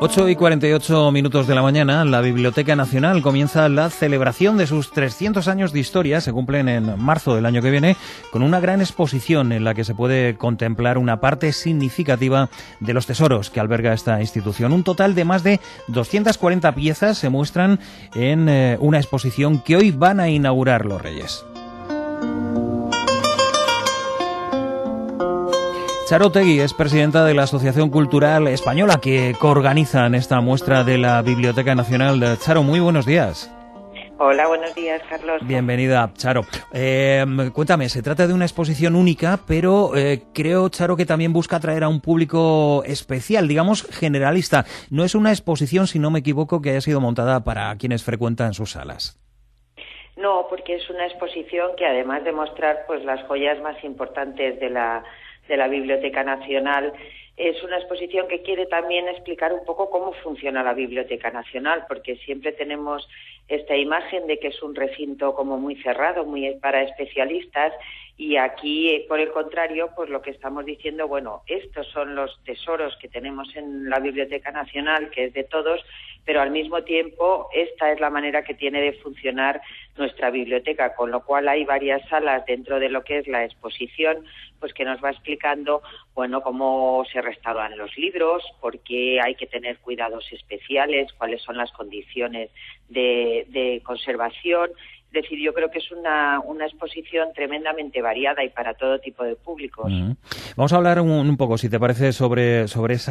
8:48 de la mañana, la Biblioteca Nacional comienza la celebración de sus 300 años de historia. Se cumplen en marzo del año que viene, con una gran exposición en la que se puede contemplar una parte significativa de los tesoros que alberga esta institución. Un total de más de 240 piezas se muestran en una exposición que hoy van a inaugurar los Reyes. Charo Otegi es presidenta de la Asociación Cultural Española que coorganizan esta muestra de la Biblioteca Nacional. Charo, muy buenos días. Hola, buenos días, Carlos. Bienvenida, Charo. Cuéntame, se trata de una exposición única, pero creo, Charo, que también busca atraer a un público especial, digamos generalista. No es una exposición, si no me equivoco, que haya sido montada para quienes frecuentan sus salas. No, porque es una exposición que, además de mostrar pues las joyas más importantes de la Biblioteca Nacional, es una exposición que quiere también explicar un poco cómo funciona la Biblioteca Nacional, porque siempre tenemos esta imagen de que es un recinto como muy cerrado, muy para especialistas, y aquí, por el contrario, pues lo que estamos diciendo, bueno, estos son los tesoros que tenemos en la Biblioteca Nacional, que es de todos, pero al mismo tiempo esta es la manera que tiene de funcionar nuestra biblioteca, con lo cual hay varias salas dentro de lo que es la exposición, pues que nos va explicando, bueno, cómo se restauran los libros, por qué hay que tener cuidados especiales, cuáles son las condiciones de conservación. Es decir, yo creo que es una exposición tremendamente variada y para todo tipo de públicos. Vamos a hablar un poco, si te parece, sobre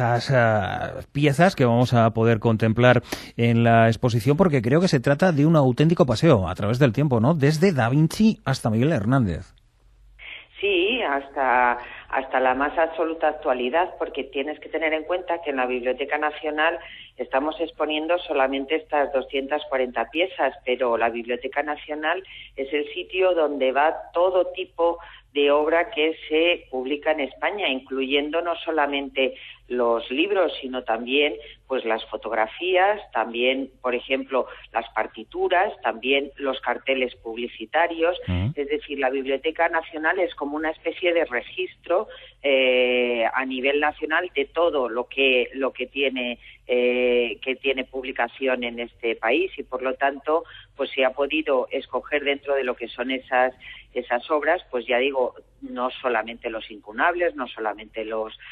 esas piezas que vamos a poder contemplar en la exposición, porque creo que se trata de un auténtico paseo a través del tiempo, ¿no? Desde Da Vinci hasta Miguel Hernández. Sí, hasta la más absoluta actualidad, porque tienes que tener en cuenta que en la Biblioteca Nacional estamos exponiendo solamente estas 240 piezas, pero la Biblioteca Nacional es el sitio donde va todo tipo de obra que se publica en España, incluyendo no solamente los libros, sino también pues las fotografías, también, por ejemplo, las partituras, también los carteles publicitarios. Es decir, la Biblioteca Nacional es como una especie de registro a nivel nacional de todo lo que tiene publicación en este país, y por lo tanto pues se ha podido escoger dentro de lo que son esas obras, pues ya digo, no solamente los incunables, no solamente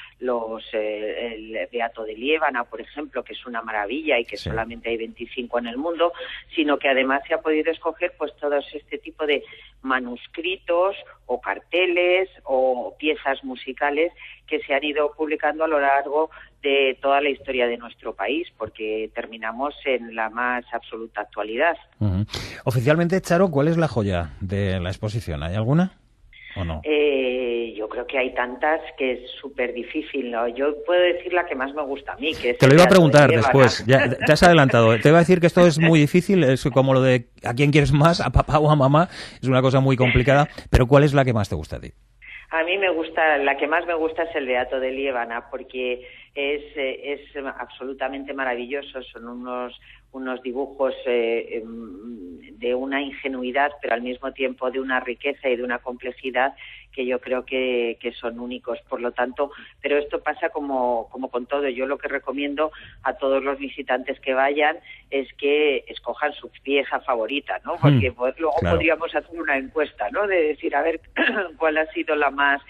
el Beato de Liébana, por ejemplo, que es una maravilla y que solamente hay 25 en el mundo, sino que además se ha podido escoger pues todo este tipo de manuscritos o carteles o piezas musicales que se han ido publicando a lo largo de toda la historia de nuestro país, porque terminamos en la más absoluta actualidad. Oficialmente, Charo, ¿cuál es la joya de la exposición? ¿Hay alguna o no? Yo creo que hay tantas que es súper difícil, ¿no? Yo puedo decir la que más me gusta a mí, que es... Te lo iba a preguntar después, ya te has adelantado. Te iba a decir que esto es muy difícil, es como lo de ¿a quién quieres más? ¿A papá o a mamá? Es una cosa muy complicada, pero ¿cuál es la que más te gusta a ti? A mí la que más me gusta es el Beato de Liébana, porque es absolutamente maravilloso. Son unos dibujos de una ingenuidad, pero al mismo tiempo de una riqueza y de una complejidad que yo creo que son únicos. Por lo tanto, pero esto pasa como con todo. Yo lo que recomiendo a todos los visitantes que vayan es que escojan su pieza favorita, ¿no? Porque luego podríamos hacer una encuesta, ¿no? De decir, a ver cuál ha sido la más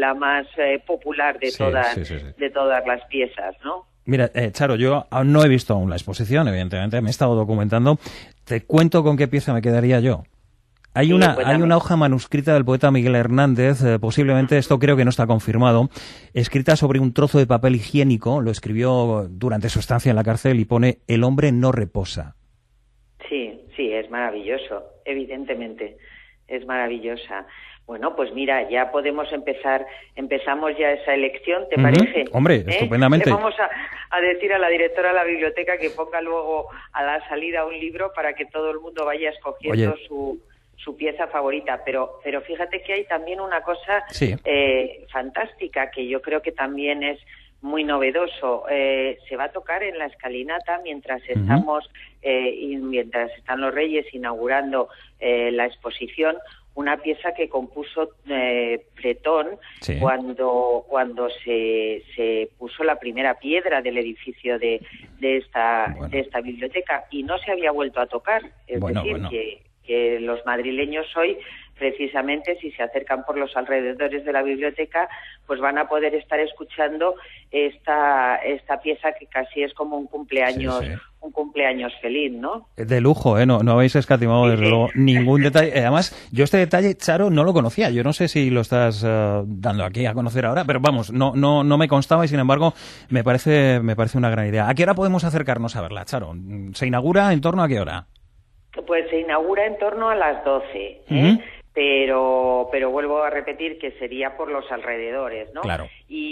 popular de todas las piezas, ¿no? Mira, Charo, yo no he visto aún la exposición, evidentemente, me he estado documentando. Te cuento con qué pieza me quedaría yo. Hay una hoja manuscrita del poeta Miguel Hernández, posiblemente, esto creo que no está confirmado, escrita sobre un trozo de papel higiénico, lo escribió durante su estancia en la cárcel y pone "El hombre no reposa". Sí, es maravilloso, evidentemente, es maravillosa. Bueno, pues mira, ya podemos empezamos ya esa elección, ¿te parece? Hombre, estupendamente. Le vamos a decir a la directora de la biblioteca que ponga luego a la salida un libro para que todo el mundo vaya escogiendo su pieza favorita, pero fíjate que hay también una cosa fantástica que yo creo que también es muy novedoso. Se va a tocar en la escalinata mientras están los Reyes inaugurando la exposición, una pieza que compuso Bretón sí. cuando se puso la primera piedra del edificio de esta biblioteca, y no se había vuelto a tocar. Es decir, que los madrileños hoy, precisamente, si se acercan por los alrededores de la biblioteca, pues van a poder estar escuchando esta pieza que casi es como un cumpleaños, un cumpleaños feliz, ¿no? De lujo, ¿eh? No habéis escatimado, desde luego, ningún detalle. Además, yo este detalle, Charo, no lo conocía. Yo no sé si lo estás dando aquí a conocer ahora, pero vamos, no me constaba y, sin embargo, me parece una gran idea. ¿A qué hora podemos acercarnos a verla, Charo? ¿Se inaugura en torno a qué hora? Pues se inaugura en torno a las 12, pero vuelvo a repetir que sería por los alrededores, ¿no? Claro.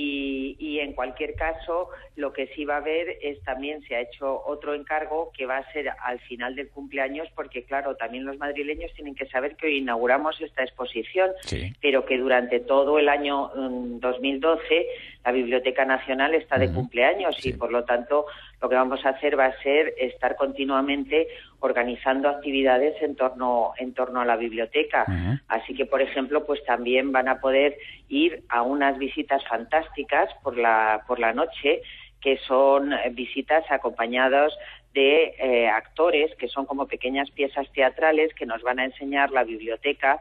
Y en cualquier caso, lo que sí va a haber es también se ha hecho otro encargo que va a ser al final del cumpleaños, porque claro, también los madrileños tienen que saber que hoy inauguramos esta exposición, pero que durante todo el año 2012 la Biblioteca Nacional está de cumpleaños y por lo tanto lo que vamos a hacer va a ser estar continuamente organizando actividades en torno a la biblioteca. Así que, por ejemplo, pues también van a poder ir a unas visitas fantásticas por la noche, que son visitas acompañadas de actores, que son como pequeñas piezas teatrales que nos van a enseñar la biblioteca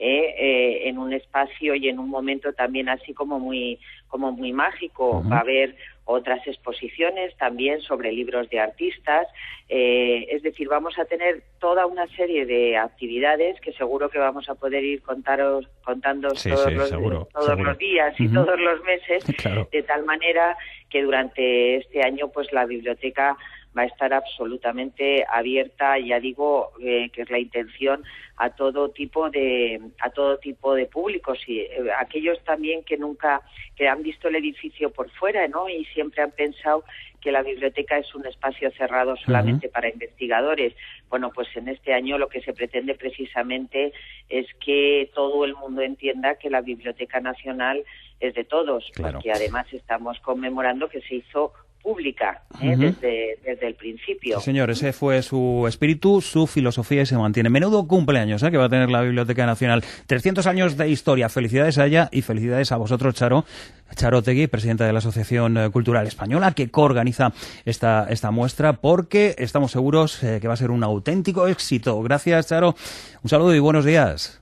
en un espacio y en un momento también así como muy mágico. Va a haber otras exposiciones también sobre libros de artistas, es decir, vamos a tener toda una serie de actividades que seguro que vamos a poder ir contando todos los días y todos los meses, de tal manera que durante este año pues la biblioteca va a estar absolutamente abierta, ya digo, que es la intención, a todo tipo de públicos, y aquellos también que han visto el edificio por fuera, ¿no? Y siempre han pensado que la biblioteca es un espacio cerrado solamente para investigadores. Bueno, pues en este año lo que se pretende precisamente es que todo el mundo entienda que la Biblioteca Nacional es de todos, porque además estamos conmemorando que se hizo pública desde el principio. Sí, señor, ese fue su espíritu, su filosofía y se mantiene. Menudo cumpleaños que va a tener la Biblioteca Nacional. 300 años de historia. Felicidades a ella y felicidades a vosotros, Charo Otegi, presidenta de la Asociación Cultural Española, que coorganiza esta muestra, porque estamos seguros que va a ser un auténtico éxito. Gracias, Charo. Un saludo y buenos días.